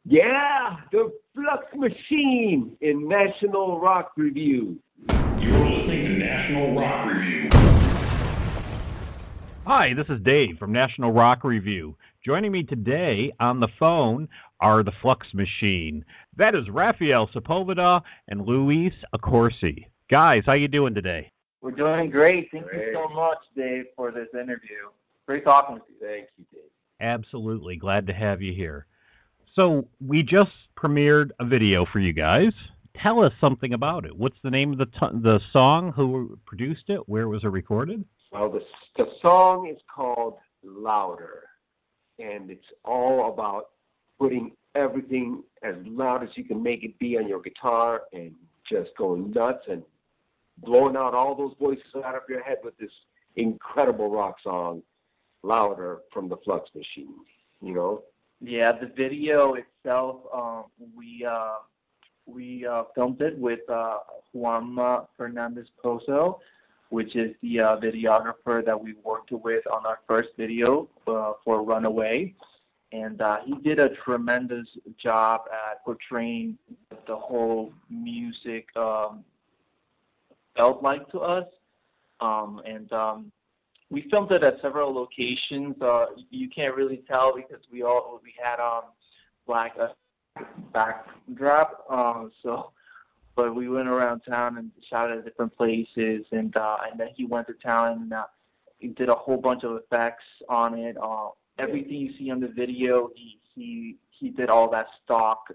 Yeah, the Flux Machine in National Rock Review. You're listening to National Rock Review. Hi, this is Dave from National Rock Review. Joining me today on the phone are the Flux Machine. That is Rafael Sepulveda and Luis Accorsi. Guys, how you doing today? We're doing great. Thank you so much, Dave, for this interview. Great talking with you. Thank you, Dave. Absolutely. Glad to have you here. So, we just premiered a video for you guys. Tell us something about it. What's the name of the song? Who produced it? Where was it recorded? Well, the song is called Louder, and it's all about putting everything as loud as you can make it be on your guitar and just going nuts and blowing out all those voices out of your head with this incredible rock song, Louder, from the Flux Machine, you know? Yeah, the video itself, we filmed it with Juan Fernandez Pozo, which is the videographer that we worked with on our first video for Runaway. And he did a tremendous job at portraying what the whole music felt like to us. We filmed it at several locations. You can't really tell because we had black backdrop. But we went around town and shot at different places, and then he went to town and he did a whole bunch of effects on it. Everything you see on the video, he did all that stock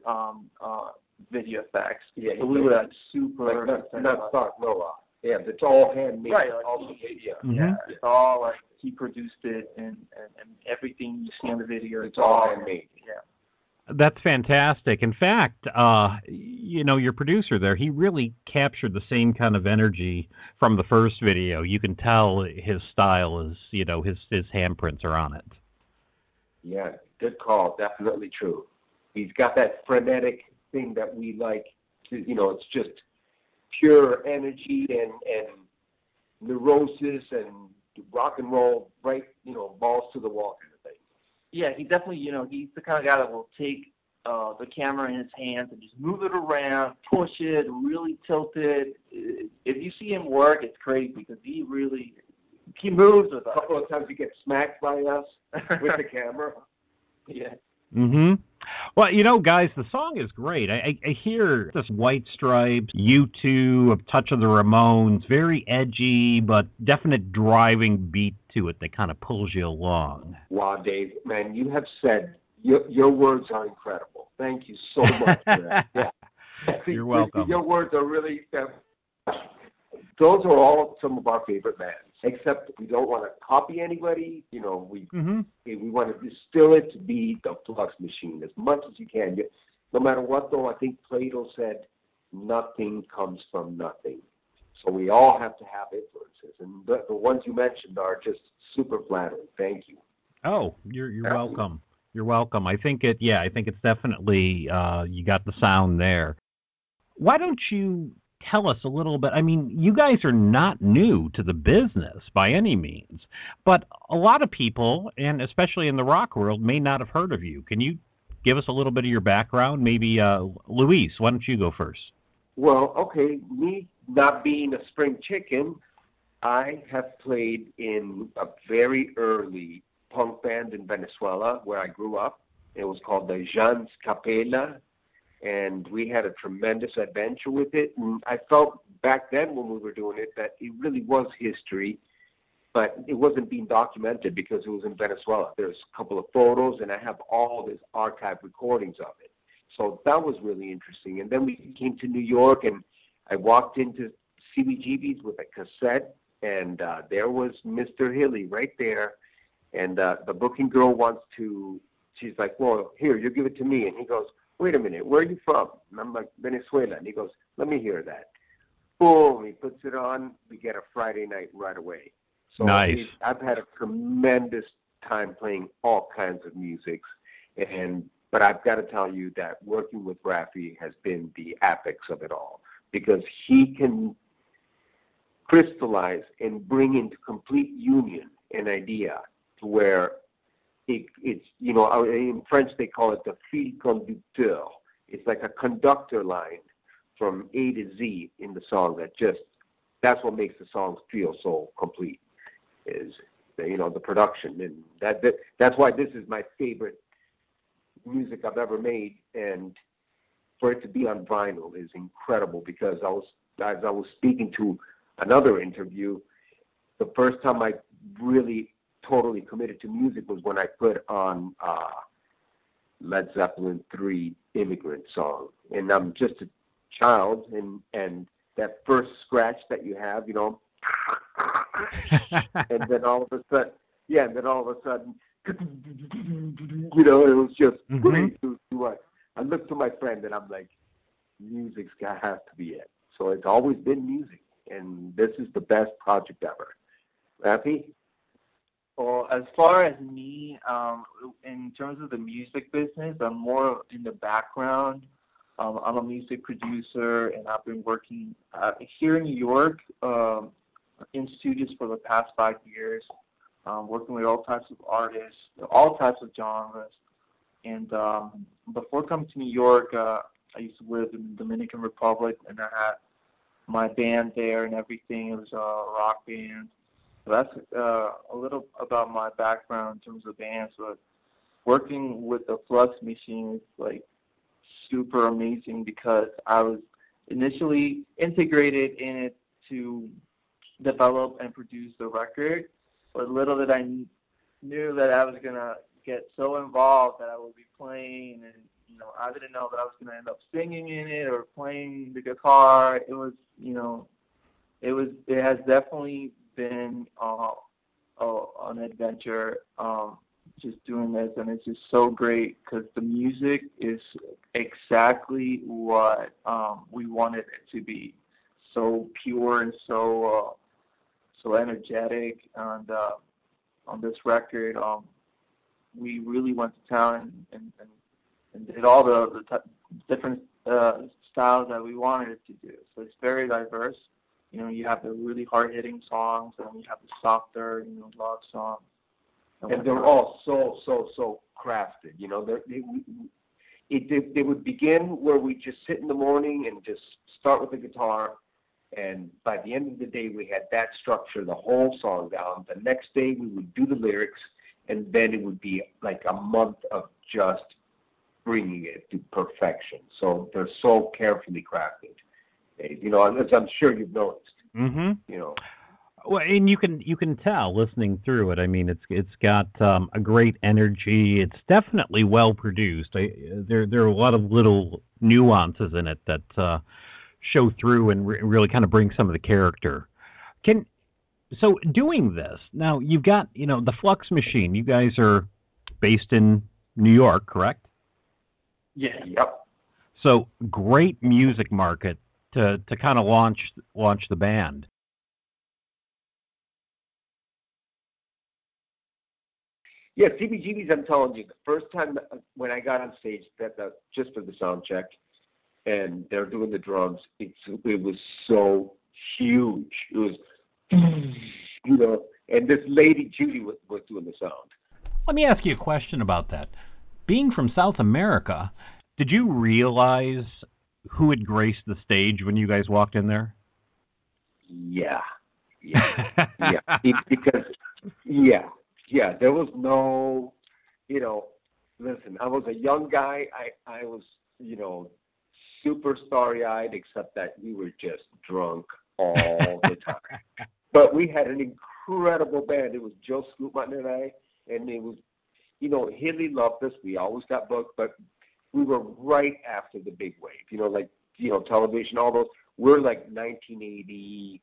video effects. Yeah, so we were like super not stock, no. Yeah, it's all handmade. Right. Mm-hmm. It's all like he produced it, and everything you see on the video, it's all handmade. Yeah. That's fantastic. In fact, your producer there, he really captured the same kind of energy from the first video. You can tell his style is, his handprints are on it. Yeah, good call. Definitely true. He's got that frenetic thing that we like. It's just pure energy and neurosis and rock and roll, right? Balls to the wall kind of thing. Yeah, he definitely, he's the kind of guy that will take the camera in his hands and just move it around, push it, really tilt it. If you see him work, it's crazy because he moves with us. A couple of times he gets smacked by us with the camera. Yeah. Mm-hmm. Well, guys, the song is great. I hear this White Stripes, U2, a touch of the Ramones, very edgy, but definite driving beat to it that kind of pulls you along. Wow, Dave, man, you have said, your words are incredible. Thank you so much for that. Yeah. You're welcome. Your words are really, those are all some of our favorite bands, except we don't want to copy anybody. We want to distill it to be the Flux Machine as much as you can. No matter what, though, I think Plato said, nothing comes from nothing. So we all have to have influences, and the ones you mentioned are just super flattering. Thank you. Oh, you're welcome. You're welcome. I think it's definitely you got the sound there. Why don't you tell us a little bit? I mean, you guys are not new to the business by any means, but a lot of people, and especially in the rock world, may not have heard of you. Can you give us a little bit of your background? Maybe Luis, why don't you go first? Well, okay, me not being a spring chicken, I have played in a very early punk band in Venezuela where I grew up. It was called the Jans Capella, and we had a tremendous adventure with it. And I felt back then when we were doing it that it really was history, but it wasn't being documented because it was in Venezuela. There's a couple of photos, and I have all these archive recordings of it. So that was really interesting. And then we came to New York, and I walked into CBGB's with a cassette, and there was Mr. Hilly right there. And the booking girl she's like, well, here, you give it to me. And he goes, wait a minute, where are you from? And I'm like, Venezuela. And he goes, let me hear that. Boom, he puts it on. We get a Friday night right away. So nice. I've had a tremendous time playing all kinds of musics. But I've got to tell you that working with Rafi has been the apex of it all, because he can crystallize and bring into complete union an idea to where it's in French they call it the fil conducteur. It's like a conductor line from A to Z in the song that's what makes the songs feel so complete. Is the production, and that's why this is my favorite music I've ever made, and for it to be on vinyl is incredible because as I was speaking to another interview, the first time I really totally committed to music was when I put on Led Zeppelin 3 Immigrant Song, and I'm just a child, and that first scratch that you have, and then all of a sudden, it was just great. I looked to my friend and I'm like, music's got to be it. So it's always been music, and this is the best project ever. Rafi? Well, as far as me, in terms of the music business, I'm more in the background. I'm a music producer, and I've been working here in New York in studios for the past 5 years, working with all types of artists, all types of genres. And before coming to New York, I used to live in the Dominican Republic, and I had my band there and everything. It was a rock band. So that's a little about my background in terms of bands. But working with the Flux Machine is like super amazing because I was initially integrated in it to develop and produce the record, but little did I knew that I was gonna get so involved that I would be playing, and I didn't know that I was gonna end up singing in it or playing the guitar. It has definitely been an adventure just doing this, and it's just so great because the music is exactly what we wanted it to be. So pure and so energetic, and on this record, we really went to town and did all the different styles that we wanted it to do. So it's very diverse. You have the really hard-hitting songs, and you have the softer, love songs. And they're all so crafted. They would begin where we just sit in the morning and just start with the guitar, and by the end of the day, we had that structure, the whole song down. The next day, we would do the lyrics, and then it would be like a month of just bringing it to perfection. So they're so carefully crafted. As I'm sure you've noticed. Mm-hmm. Well, and you can tell listening through it. I mean, it's got a great energy. It's definitely well produced. There are a lot of little nuances in it that show through and really kind of bring some of the character. So doing this now, you've got the Flux Machine. You guys are based in New York, correct? Yeah. Yep. So great music market to kind of launch the band. Yeah, CBGB's, I'm telling you, the first time when I got on stage, just for the sound check, and they're doing the drums, it was so huge. It was, and this lady, Judy, was doing the sound. Let me ask you a question about that. Being from South America, did you realize who had graced the stage when you guys walked in there? Yeah. Because there was no, listen, I was a young guy. I was, super starry-eyed, except that we were just drunk all the time. But we had an incredible band. It was Joe Scootman and I, and it was, Hilly loved us. We always got booked, but we were right after the big wave, television, all those. We're like 1982,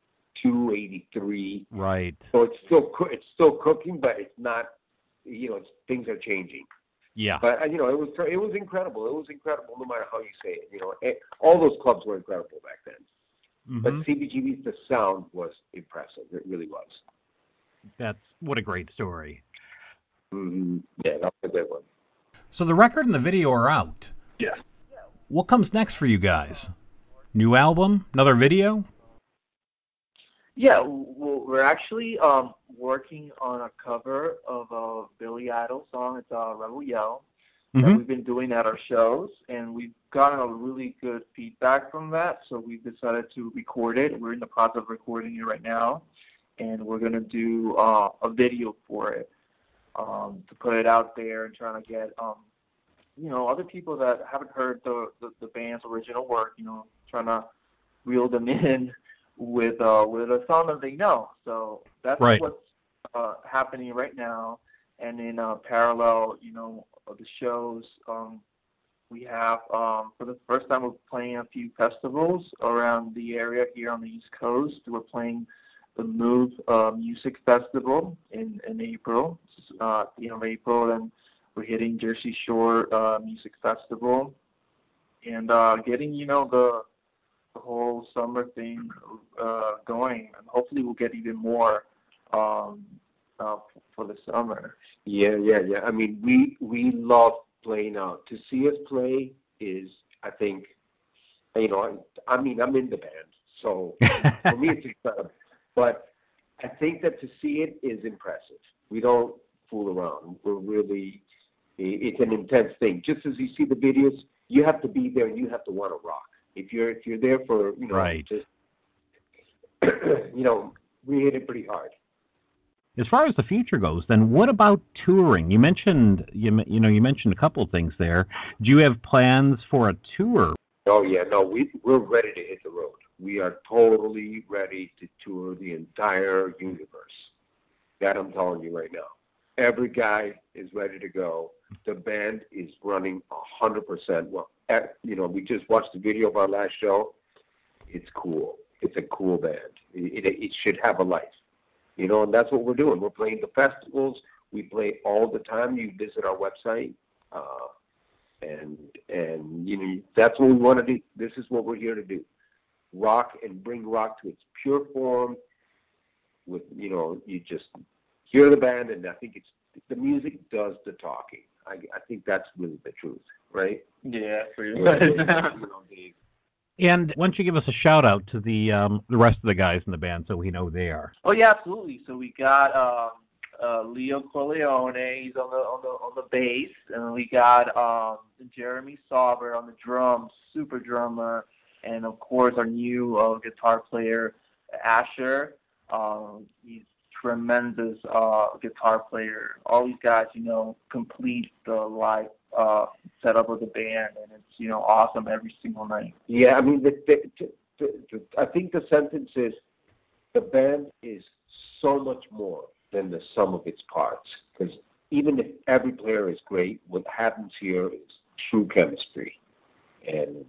83. Right. So it's still cooking, but it's not, things are changing. Yeah. But, it was incredible. It was incredible no matter how you say it. All those clubs were incredible back then. Mm-hmm. But CBGB's, the sound was impressive. It really was. What a great story. Mm-hmm. Yeah, that was a good one. So the record and the video are out. Yeah. What comes next for you guys? New album? Another video? Yeah, well, we're actually working on a cover of a Billy Idol song. It's Rebel Yell that Mhm. we've been doing at our shows, and we've gotten a really good feedback from that. So we've decided to record it. We're in the process of recording it right now, and we're gonna do a video for it to put it out there and trying to get other people that haven't heard the band's original work, trying to reel them in with a song that they know. So that's Right. what's happening right now. And in parallel, of the shows, we have for the first time we're playing a few festivals around the area here on the East Coast. We're playing the Move Music Festival in April, at the end of April, and we're hitting Jersey Shore Music Festival, and getting the whole summer thing going, and hopefully we'll get even more for the summer. Yeah. I mean, we love playing out. To see us play is, I think, I'm in the band, so for me it's exciting. But I think that to see it is impressive. We don't fool around. It's an intense thing. Just as you see the videos, you have to be there and you have to want to rock. If you're there for Right. just we hit it pretty hard. As far as the future goes, then what about touring? You mentioned you mentioned a couple of things there. Do you have plans for a tour? Oh yeah, no, we're ready to hit the road. We are totally ready to tour the entire universe. That I'm telling you right now. Every guy is ready to go. The band is running 100%. Well, we just watched the video of our last show. It's cool. It's a cool band. It should have a life. And that's what we're doing. We're playing the festivals. We play all the time. You visit our website, and that's what we want to do. This is what we're here to do: rock and bring rock to its pure form. With you just hear the band, and I think the music does the talking. I think that's really the truth, right? Yeah, pretty much. And why don't you give us a shout out to the rest of the guys in the band so we know who they are? Oh yeah, absolutely. So we got Leo Corleone. He's on the bass, and we got Jeremy Sauber on the drums, super drummer, and of course our new guitar player Asher. He's tremendous guitar player. All these guys, complete the live setup of the band, and it's awesome every single night. Yeah, I mean, I think the sentence is the band is so much more than the sum of its parts. Because even if every player is great, what happens here is true chemistry, and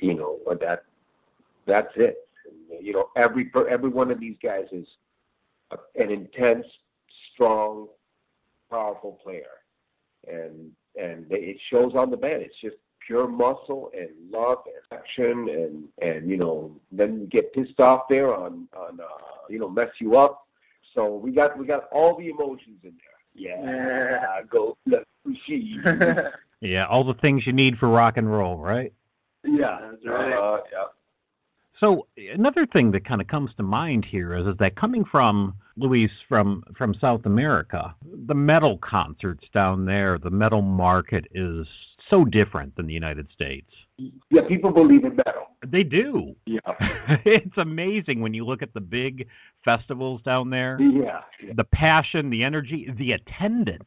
that's it. And, every one of these guys is an intense, strong, powerful player, and it shows on the band. It's just pure muscle and love and action, and then you get pissed off there on mess you up. So we got all the emotions in there. Yeah. Go machine. Yeah, all the things you need for rock and roll, right? Yeah, that's right. Yeah. So another thing that kind of comes to mind here is that coming from Luis from South America, the metal concerts down there, the metal market is so different than the United States. Yeah, people believe in metal. They do. Yeah. It's amazing when you look at the big festivals down there. Yeah. The passion, the energy, the attendance.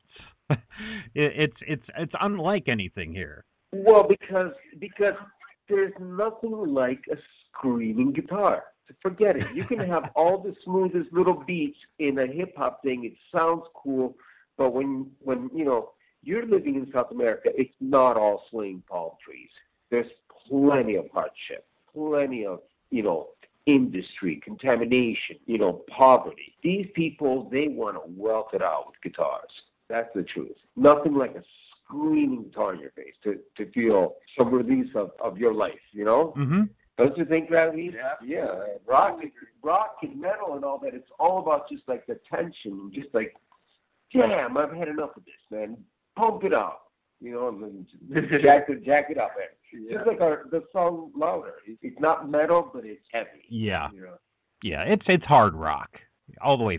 It's unlike anything here. Well, because there's nothing like a screaming guitar. Forget it. You can have all the smoothest little beats in a hip hop thing. It sounds cool, but when you're living in South America, it's not all swinging palm trees. There's plenty of hardship, plenty of industry, contamination, poverty. These people, they want to welt it out with guitars. That's the truth. Nothing like a screaming guitar in your face to feel some release of your life, Mm-hmm. Don't you think, Ravi? Yeah. Rock and metal and all that, it's all about just like the tension, just like, damn, I've had enough of this, man. Pump it up. And then jack it up, man. Yeah. Just like the song Louder. It's not metal, but it's heavy. Yeah. Yeah, it's hard rock all the way through.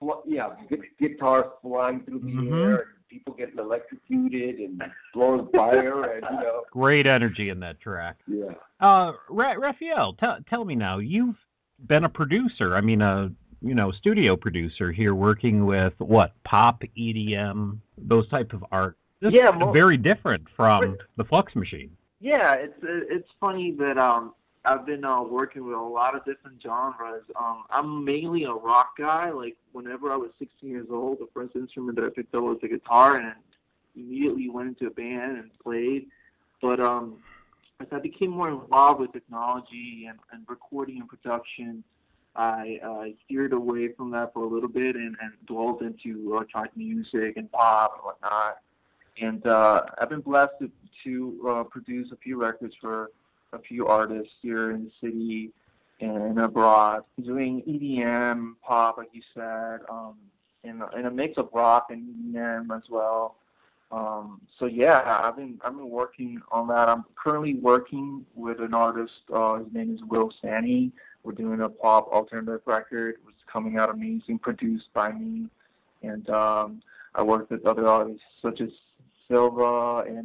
guitars flying through the Mhm. air, and people getting electrocuted and blowing fire, and Great energy in that track. yeah. Raphael, tell me now. You've been a producer. I mean, studio producer here, working with what, pop, EDM, those type of art. This Yeah, is very different from the Flux Machine. Yeah, it's funny that I've been working with a lot of different genres. I'm mainly a rock guy. Like whenever I was 16 years old, the first instrument that I picked up was the guitar, and immediately went into a band and played. But as I became more involved with technology and recording and production, I steered away from that for a little bit and dwelled into electronic music and pop and whatnot. And I've been blessed to produce a few records for a few artists here in the city and abroad, doing EDM, pop, like you said, and a mix of rock and EDM as well. So yeah, I've been working on that. I'm currently working with an artist. His name is Will Sani. We're doing a pop alternative record. It's coming out amazing, produced by me, and I work with other artists such as Silva, and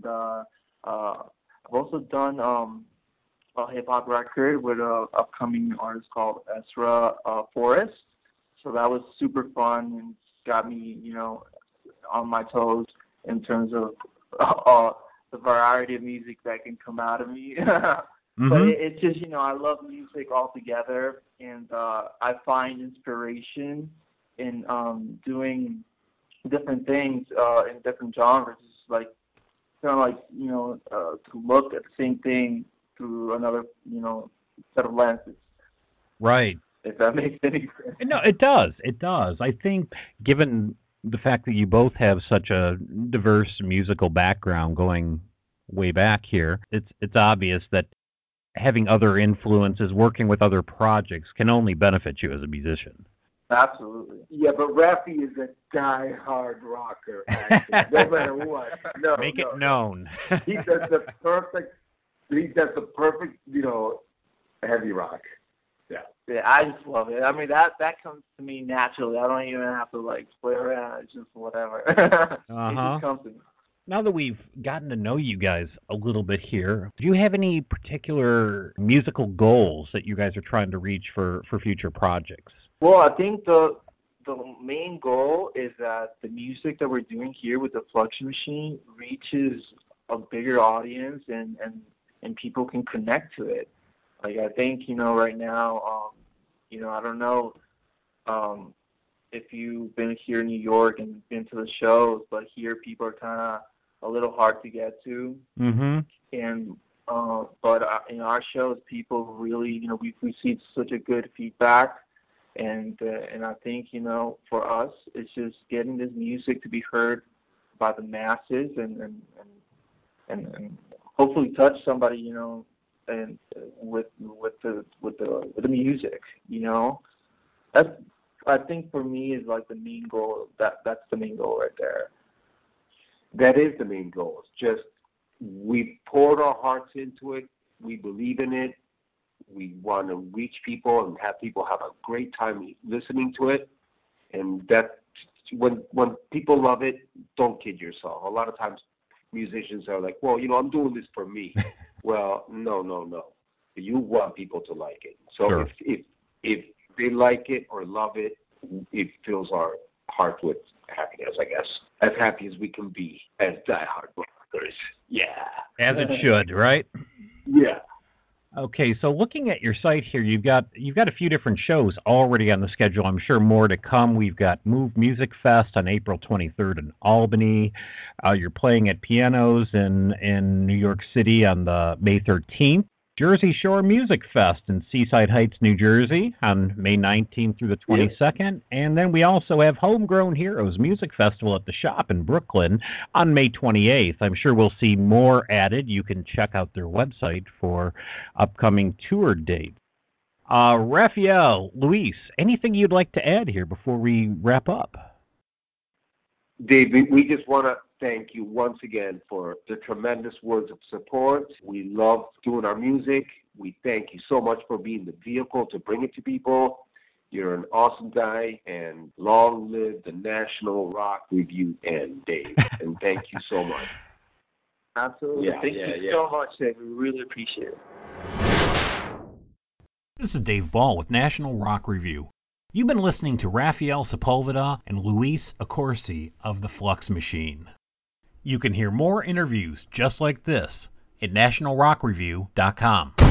I've also done a hip hop record with an upcoming artist called Ezra Forrest. So that was super fun and got me, on my toes in terms of the variety of music that can come out of me. But it's just, I love music altogether, and I find inspiration in doing different things in different genres. It's like kind of like to look at the same thing through another set of lenses. Right. If that makes any sense. No, it does. It does. I think, given the fact that you both have such a diverse musical background going way back here, it's obvious that having other influences, working with other projects, can only benefit you as a musician. Absolutely. Yeah, but Rafi is a die-hard rocker, actually, no matter what. No, Make it known. He does the perfect, heavy rock. Yeah, I just love it. I mean, that comes to me naturally. I don't even have to play around. It's just whatever. It just comes to me. Now that we've gotten to know you guys a little bit here, do you have any particular musical goals that you guys are trying to reach for future projects? Well, I think the main goal is that the music that we're doing here with the Flux Machine reaches a bigger audience and people can connect to it. Like, I think, right now, I don't know if you've been here in New York and been to the shows, but here people are kind of a little hard to get to. Mm-hmm. And but in our shows, people really, we've received such a good feedback. And I think, for us, it's just getting this music to be heard by the masses and hopefully touch somebody, and with the music, That's, I think, for me, is like the main goal. That's the main goal right there. That is the main goal. It's just we poured our hearts into it. We believe in it. We want to reach people and have people have a great time listening to it. And that when people love it, don't kid yourself. A lot of times musicians are like, well, I'm doing this for me. Well, no. You want people to like it. So Sure. if they like it or love it, it fills our heart with happiness, I guess. As happy as we can be as diehard rockers. Yeah. As it should, right? Yeah. Okay, so looking at your site here, you've got a few different shows already on the schedule. I'm sure more to come. We've got Move Music Fest on April 23rd in Albany. You're playing at Pianos in New York City on the May 13th. Jersey Shore Music Fest in Seaside Heights, New Jersey on May 19th through the 22nd. And then we also have Homegrown Heroes Music Festival at the Shop in Brooklyn on May 28th. I'm sure we'll see more added. You can check out their website for upcoming tour dates. Raphael, Luis, anything you'd like to add here before we wrap up? Dave, we just want to thank you once again for the tremendous words of support. We love doing our music. We thank you so much for being the vehicle to bring it to people. You're an awesome guy, and long live the National Rock Review and Dave. And thank you so much. Absolutely. Thank you so much, Dave. We really appreciate it. This is Dave Ball with National Rock Review. You've been listening to Rafael Sepulveda and Luis Accorsi of the Flux Machine. You can hear more interviews just like this at nationalrockreview.com.